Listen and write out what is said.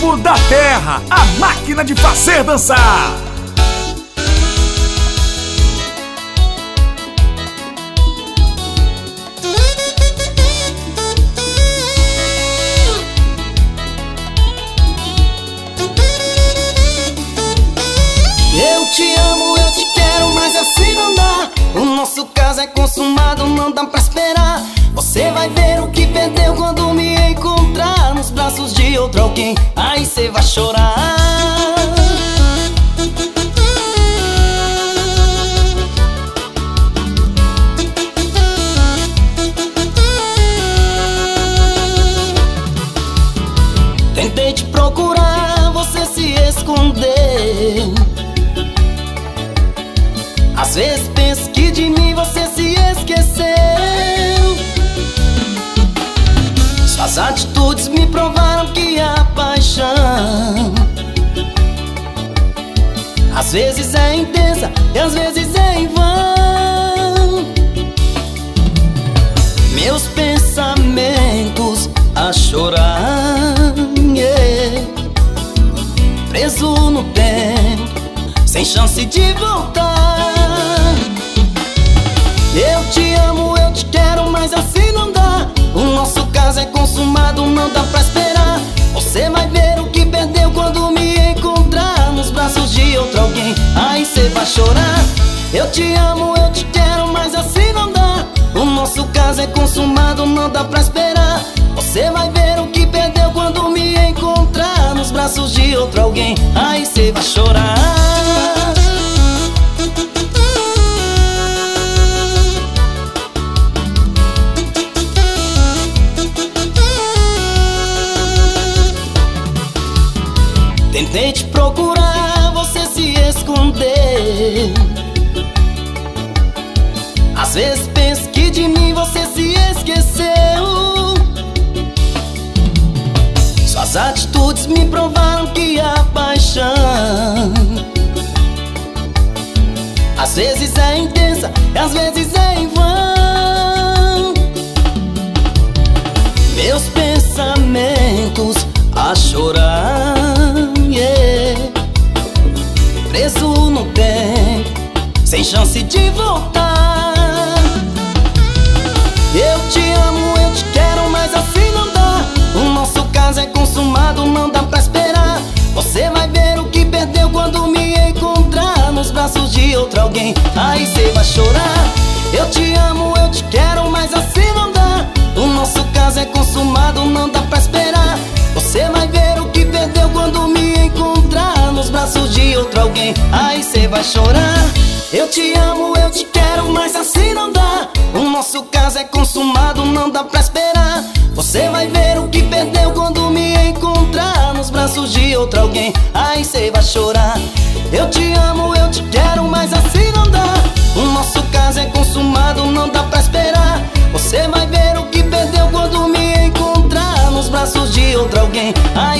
Grupo da Terra, a máquina de fazer dançar. Eu te amo, eu te quero, mas assim não dá. O nosso caso é consumado, não dá pra esperar. Você vai ver o que perdeu quando me encontrar nos braços de outro alguém. Aí cê vai chorar. Tentei te procurar, você se esconder. Às vezes penso que de mim você se esqueceu. Suas atitudes me provaram que a paixão às vezes é intensa e às vezes é em vão. Meus pensamentos a chorar, preso no tempo, sem chance de voltar. Eu te amo, eu te quero, mas assim não dá. O nosso caso é consumado, não dá pra esperar. Você vai ver o que perdeu quando me encontrar nos braços de outro alguém. Aí cê vai chorar. Eu te amo, eu te quero, mas assim não dá. O nosso caso é consumado, não dá pra esperar. Você vai ver o que perdeu quando me encontrar nos braços de outro alguém. Aí cê vai chorar. Tentei te procurar, você se esconder. Às vezes penso que de mim você se esqueceu. Suas atitudes me provaram que a paixão às vezes é intensa e às vezes é em vão. Meus pensamentos a chorar, preso no tempo, sem chance de voltar. Eu te amo, eu te quero, mas assim não dá. O nosso caso é consumado, não dá pra esperar. Você vai ver o que perdeu quando me encontrar nos braços de outro alguém. Aí cê vai chorar. Eu te amo, eu te quero, mas assim não dá. O nosso caso é consumado, não dá pra esperar. Você vai ver o que perdeu quando me encontrar nos braços de outro alguém. Aí cê vai chorar. Eu te amo, eu te quero, mas assim não dá. O nosso caso é consumado, não dá pra esperar. Você vai ver o que perdeu quando me encontrar nos braços de outro alguém. Aí cê vai chorar. Eu te amo, eu te quero, mas assim não dá. O nosso caso é consumado, não dá pra esperar. Você vai ver o que perdeu quando me encontrar nos braços de outro alguém.